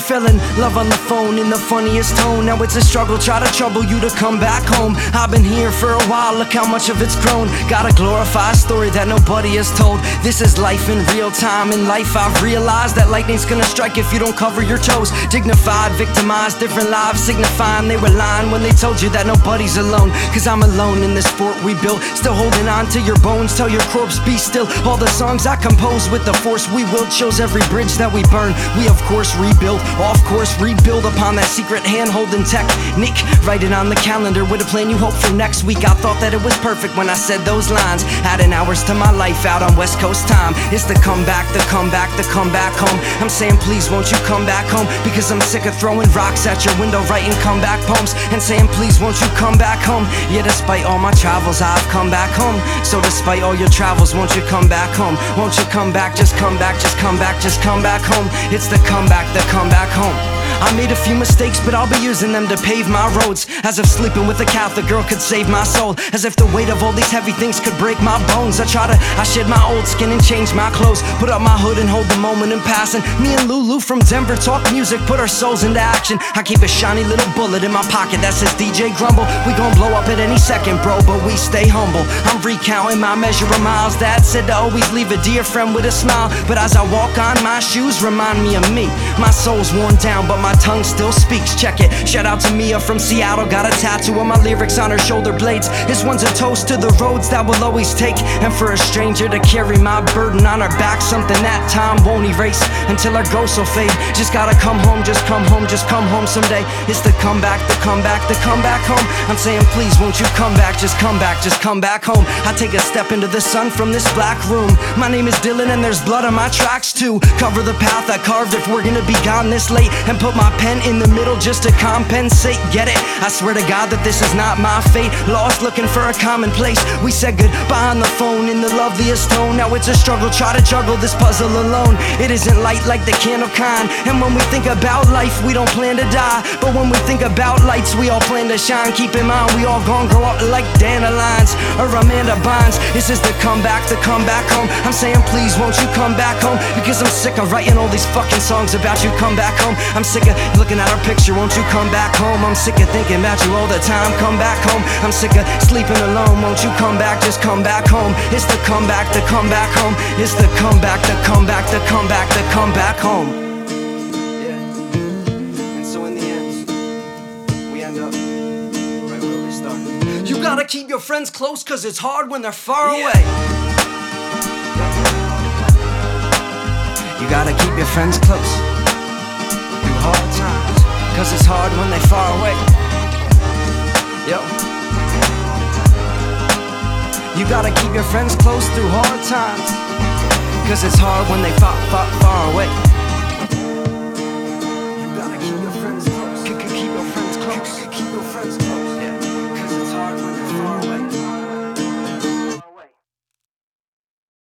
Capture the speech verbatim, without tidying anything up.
fell in love on the phone in the funniest tone. Now it's a struggle, try to trouble you to come back home. I've been here for a while, look how much of it's grown. Gotta glorify a story that nobody has told. This is life in real time. In life I've realized that lightning's gonna strike if you don't cover your toes. Dignified, victimized, different lives signifying they were lying when they told you that nobody's alone. Cause I'm alone in this fort we built, still holding on to your bones. Tell your corpse be still. All the songs I composed with the force we willed shows every bridge that we burn. We of course rebuild, off course rebuild upon that secret hand-holding technique. Write it on the calendar with a plan you hope for next week. I thought that it was perfect when I said those lines. Adding hours to my life out on West Coast time. It's the comeback, the comeback, the comeback home. I'm saying please won't you come back home, because I'm sick of throwing rocks at your window, writing comeback poems and saying please won't you come back home. Yeah, despite all my travels I've come back home. So despite all your travels, won't you come back home? Won't you come back, just come back, just come back, just come back home. It's the comeback, the comeback home. I made a few mistakes, but I'll be using them to pave my roads. As if sleeping with a Catholic girl could save my soul. As if the weight of all these heavy things could break my bones. I try to, I shed my old skin and change my clothes. Put up my hood and hold the moment in passing. Me and Lulu from Denver talk music, put our souls into action. I keep a shiny little bullet in my pocket that says D J Grumble. We gon' blow up at any second, bro, but we stay humble. I'm recounting my measure of miles. Dad said to always leave a dear friend with a smile. But as I walk on, my shoes remind me of me. My soul's worn down, but my tongue still speaks. Check it. Shout out to Mia from Seattle. Got a tattoo of my lyrics on her shoulder blades. This one's a toast to the roads that we'll always take, and for a stranger to carry my burden on her back. Something that time won't erase until our ghosts will fade. Just gotta come home, just come home, just come home someday. It's the comeback, the comeback, the comeback home. I'm saying please won't you come back, just come back, just come back home. I take a step into the sun from this black room. My name is Dylan and there's blood on my tracks too. Cover the path I carved if we're gonna be gone this late, and put my pen in the middle just to compensate. Get it? I swear to God that this is not my fate. Lost looking for a common place. We said goodbye on the phone in the loveliest tone. Now it's a struggle, try to juggle this puzzle alone. It isn't light like the candle kind. And when we think about life, we don't plan to die. But when we think about lights, we all plan to shine. Keep in mind, we all gon' grow up like dandelions or Amanda Bynes. This is the comeback, the comeback home. I'm saying please won't you come back home, because I'm sick of writing all these fucking songs about you. Come back home. I'm sick of looking at our picture, won't you come back home? I'm sick of thinking about you all the time. Come back home. I'm sick of sleeping alone. Won't you come back, just come back home. It's the comeback, the comeback home. It's the comeback, the comeback, the comeback, the comeback home. Yeah. And so in the end, we end up right where we started. You gotta keep your friends close, cause it's hard when they're far yeah. away. You gotta keep your friends close through hard times, cause it's hard when they far away. Yo. You gotta keep your friends close through hard times, cause it's hard when they far, far, far away. You gotta keep your friends close. Keep your friends close. Keep your friends close.